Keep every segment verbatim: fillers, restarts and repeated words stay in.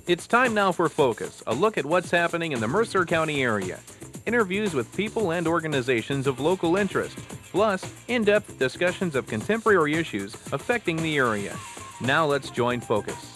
It's time now for Focus, a look at what's happening in the Mercer County area. Interviews with people and organizations of local interest, plus in-depth discussions of contemporary issues affecting the area. Now let's join Focus.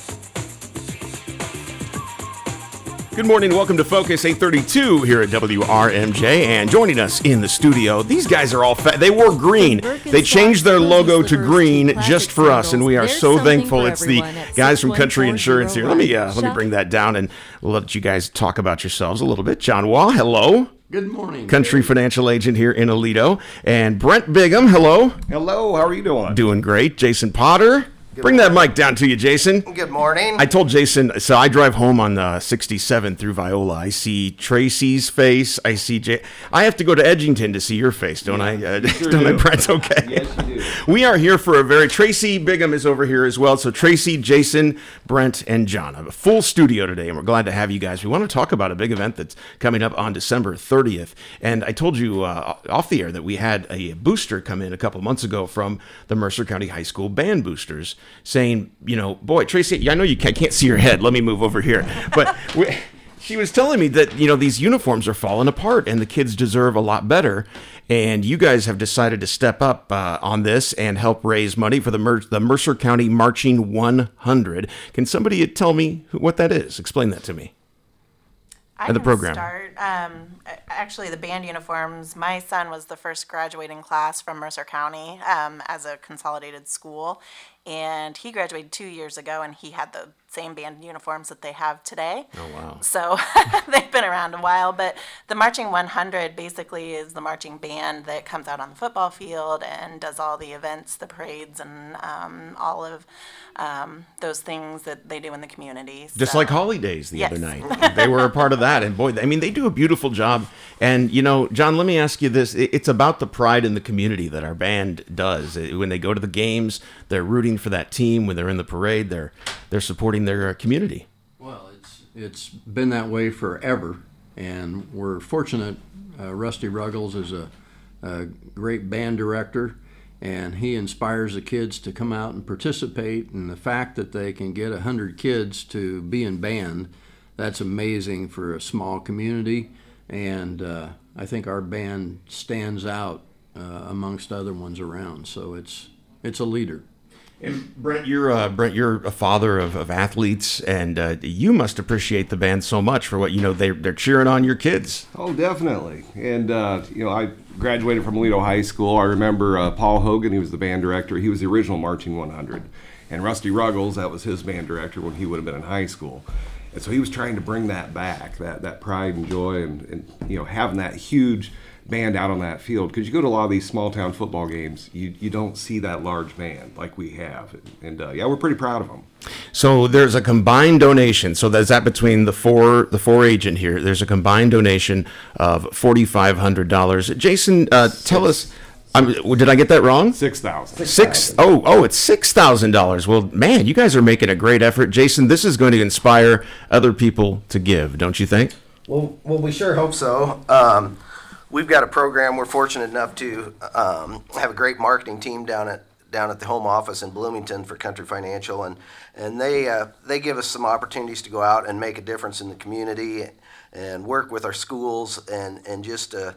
Good morning, welcome to Focus eight thirty-two here at W R M J, and joining us in the studio, these guys are all fat. They wore green. They changed their logo to green just for us, and we are so thankful. It's the guys from Country Insurance here. Let me uh, let me bring that down and let you guys talk about yourselves a little bit. John Waugh, hello. Good morning. Country Financial Agent here in Aledo. And Brent Bigham, hello. Hello, how are you doing? Doing great. Jason Potter. Good Bring morning. That mic down to you, Jason. Good morning. I told Jason, so I drive home on uh, sixty-seven through Viola. I see Tracy's face. I see Jay. I have to go to Edgington to see your face, don't yeah, I? Uh, sure don't do. I, Brent? Okay. Yes, you do. We are here for a very, Tracy Bigham is over here as well. So Tracy, Jason, Brent, and John. I have a full studio today, and we're glad to have you guys. We want to talk about a big event that's coming up on December thirtieth. And I told you uh, off the air that we had a booster come in a couple months ago from the Mercer County High School Band Boosters saying, you know, boy, Tracy, I know you can't, can't see your head. Let me move over here. But we, she was telling me that, you know, these uniforms are falling apart and the kids deserve a lot better. And you guys have decided to step up uh, on this and help raise money for the, Mer- the Mercer County Marching one hundred. Can somebody tell me what that is? Explain that to me. I the can program. start. Um, actually, the band uniforms, my son was the first graduating class from Mercer County um, as a consolidated school. And he graduated two years ago, and he had the same band uniforms that they have today. Oh, wow. So they've been around a while. But the Marching one hundred basically is the marching band that comes out on the football field and does all the events, the parades, and um, all of um, those things that they do in the community. Just so. like Holidays the Yes. other night. They were a part of that. And boy, I mean, they do a beautiful job. And, you know, John, let me ask you this. It's about the pride in the community that our band does. When they go to the games, they're rooting for that team. When they're in the parade, they're they're supporting their community. Well, it's it's been that way forever, and we're fortunate. Uh, Rusty Ruggles is a, a great band director, and he inspires the kids to come out and participate. And the fact that they can get a hundred kids to be in band, that's amazing for a small community. And uh, I think our band stands out uh, amongst other ones around. So it's it's a leader. And Brent, you're uh, Brent, you're a father of, of athletes, and uh, you must appreciate the band so much for what you know they they're cheering on your kids. Oh, definitely. And uh, you know, I graduated from Aledo High School. I remember uh, Paul Hogan. He was the band director. He was the original Marching one hundred, and Rusty Ruggles, that was his band director when he would have been in high school. And so he was trying to bring that back, that that pride and joy, and, and you know, having that huge band out on that field. Because you go to a lot of these small town football games, you you don't see that large band like we have. And, and uh, yeah, we're pretty proud of them. So there's a combined donation. So that's that between the four the four agent here. There's a combined donation of forty-five hundred dollars. Jason, uh, tell us. Um, did I get that wrong? Six thousand. Six. Oh, oh, it's six thousand dollars. Well, man, you guys are making a great effort, Jason. This is going to inspire other people to give, don't you think? Well, well, we sure hope so. Um, we've got a program. We're fortunate enough to um, have a great marketing team down at down at the home office in Bloomington for Country Financial, and and they uh, they give us some opportunities to go out and make a difference in the community and work with our schools and and just uh,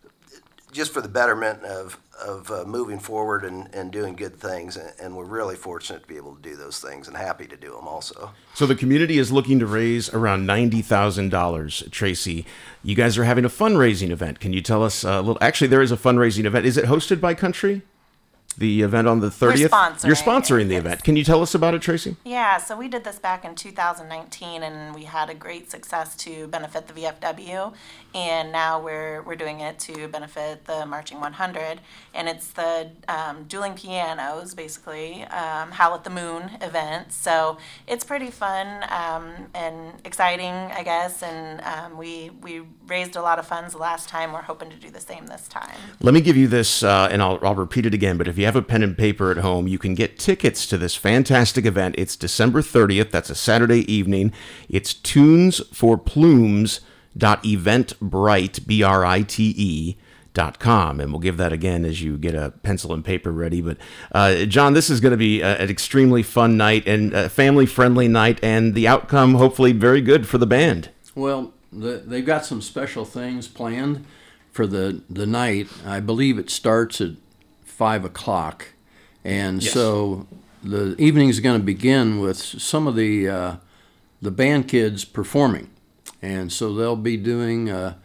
just for the betterment of of uh, moving forward and, and doing good things, and we're really fortunate to be able to do those things and happy to do them also. So the community is looking to raise around ninety thousand dollars. Tracy, you guys are having a fundraising event. Can you tell us a little? Actually, there is a fundraising event. Is it hosted by Country? The event on the thirtieth? We're sponsoring You're sponsoring the it, event. yes. Can you tell us about it, Tracy? Yeah, so we did this back in two thousand nineteen, and we had a great success to benefit the V F W, and now we're we're doing it to benefit the Marching one hundred, and it's the um, dueling pianos, basically, um, Howl at the Moon event. So it's pretty fun um, and exciting, I guess, and um, we we raised a lot of funds the last time. We're hoping to do the same this time. Let me give you this, uh, and I'll, I'll repeat it again, but if you have a pen and paper at home, you can get tickets to this fantastic event. It's December thirtieth. That's a Saturday evening. It's tunes for plumes dot eventbrite, B R I T E, dot com, and we'll give that again as you get a pencil and paper ready. But uh, John, this is going to be a, an extremely fun night and a family-friendly night, and the outcome hopefully very good for the band. Well, the, they've got some special things planned for the, the night. I believe it starts at five o'clock, and Yes. so the evening is going to begin with some of the uh, the band kids performing, and so they'll be doing uh,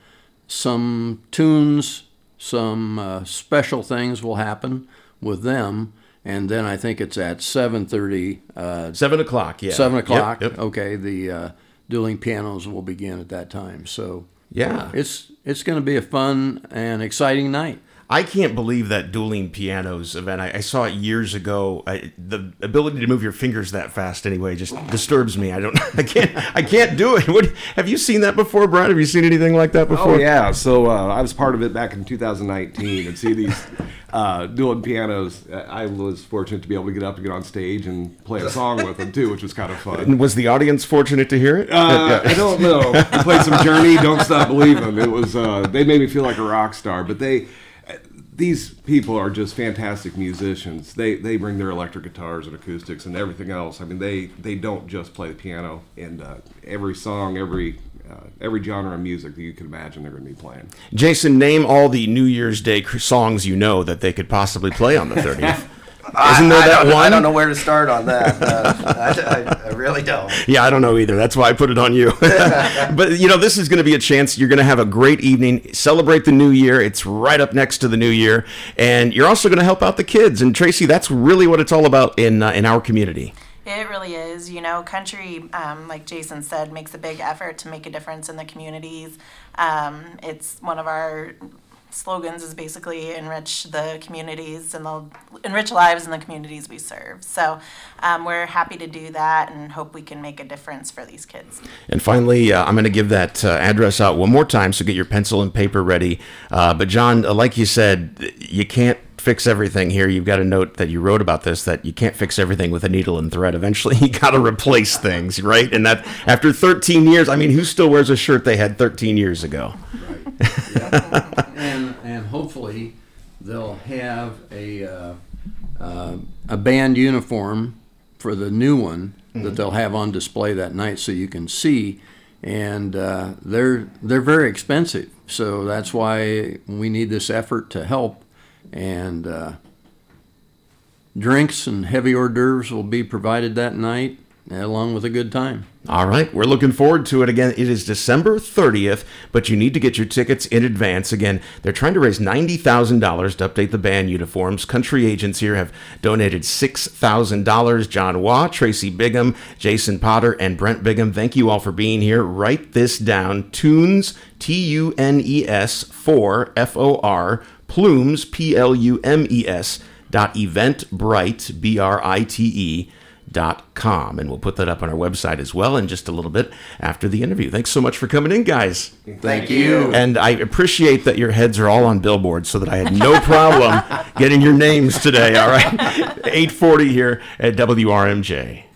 some tunes, some uh, special things will happen with them, and then I think it's at seven thirty. Uh, Seven o'clock, yeah. Seven Yep, o'clock. yep. Okay, the uh, dueling pianos will begin at that time. So Yeah. it's it's going to be a fun and exciting night. I can't believe that dueling pianos event. I, I saw it years ago. I, the ability to move your fingers that fast, anyway, just disturbs me. I don't. I can't. I can't do it. What, have you seen that before, Brad? Have you seen anything like that before? Oh yeah, so uh, I was part of it back in two thousand nineteen, and see these uh, dueling pianos. I was fortunate to be able to get up and get on stage and play a song with them too, which was kind of fun. And was the audience fortunate to hear it? Uh, I don't know. I played some Journey, Don't Stop Believing. It was. Uh, they made me feel like a rock star, but they. These people are just fantastic musicians. They they bring their electric guitars and acoustics and everything else. I mean, they, they don't just play the piano. And uh, every song, every uh, every genre of music that you could imagine, they're going to be playing. Jason, name all the New Year's Day cr- songs you know that they could possibly play on the thirtieth. I, Isn't there I that don't, one? I don't know where to start on that. Uh, I, I, I really don't. Yeah, I don't know either. That's why I put it on you. But, you know, this is going to be a chance. You're going to have a great evening. Celebrate the new year. It's right up next to the new year. And you're also going to help out the kids. And, Tracy, that's really what it's all about in uh, in our community. It really is. You know, country, um, like Jason said, makes a big effort to make a difference in the communities. Um, it's one of our slogans is basically enrich the communities and the enrich lives in the communities we serve. So um, we're happy to do that and hope we can make a difference for these kids. And finally, uh, I'm going to give that uh, address out one more time, so get your pencil and paper ready. Uh, but, John, uh, like you said, you can't fix everything here. You've got a note that you wrote about this, that you can't fix everything with a needle and thread. Eventually, you got to replace things, right? And that after thirteen years, I mean, who still wears a shirt they had thirteen years ago? Right. Yeah. and and hopefully they'll have a uh, uh, a band uniform for the new one mm-hmm. that they'll have on display that night, so you can see. And uh, they're they're very expensive, so that's why we need this effort to help. And uh, drinks and heavy hors d'oeuvres will be provided that night, along with a good time. All right, we're looking forward to it. Again, it is December thirtieth, but you need to get your tickets in advance. Again, they're trying to raise ninety thousand dollars to update the band uniforms. Country agents here have donated six thousand dollars. John Waugh, Tracy Bigham, Jason Potter, and Brent Bigham, thank you all for being here. Write this down. Tunes, T U N E S, for F O R, Plumes, P L U M E S, dot eventbrite, B R I T E, dot com. And we'll put that up on our website as well in just a little bit after the interview. Thanks so much for coming in, guys. Thank you. And I appreciate that your heads are all on billboards so that I had no problem getting your names today, all right? eight forty here at W R M J.